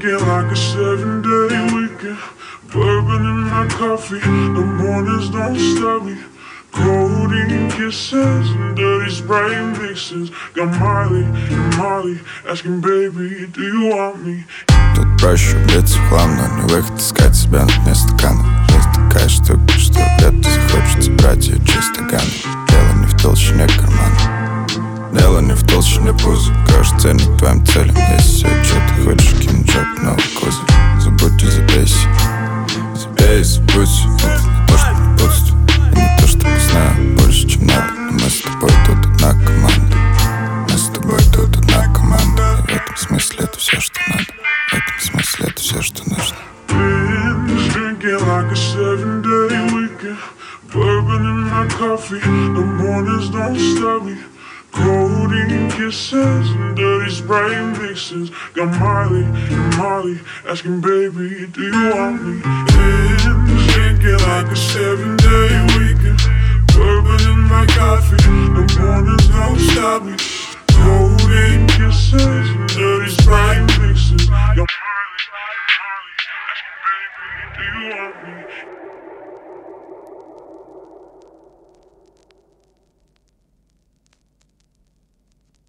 drinking like a 7-day weekend. Bourbon in my coffee, the mornings don't stop me. Codeine kisses and dirty Sprite mixes. Got Miley and Molly asking, baby, do you want me? Тут проще убиться в хлам, но не выход искать себя на дне стакана. Жизнь такая штука, что где-то захочется брать ее чисто ганы. Дело не в толщине кармана, дело не в толщине пуза. Кажется, ценник твоим целям. Если все, что ты хочешь, кинуть жопу новый козырь. Забудь и забейся, забей и забудь. Это не то, что не пусто, и не то, что мы знаем больше, чем надо. Но мы с тобой тут одна команда, мы с тобой тут одна команда. И в этом смысле это все, что надо. В этом смысле это все, что нужно. Binge drinking like a 7-day weekend. Bourbon in my coffee, the mornings don't stop me. Codeine kisses and dirty Sprite mixes. Got Miley and Molly asking, baby, do you want me? Binge drinking like a 7-day weekend. Bourbon in my coffee, the mornings don't stop me. Codeine kisses and dirty Sprite mixes. Got Miley and Molly asking, baby, do you want me?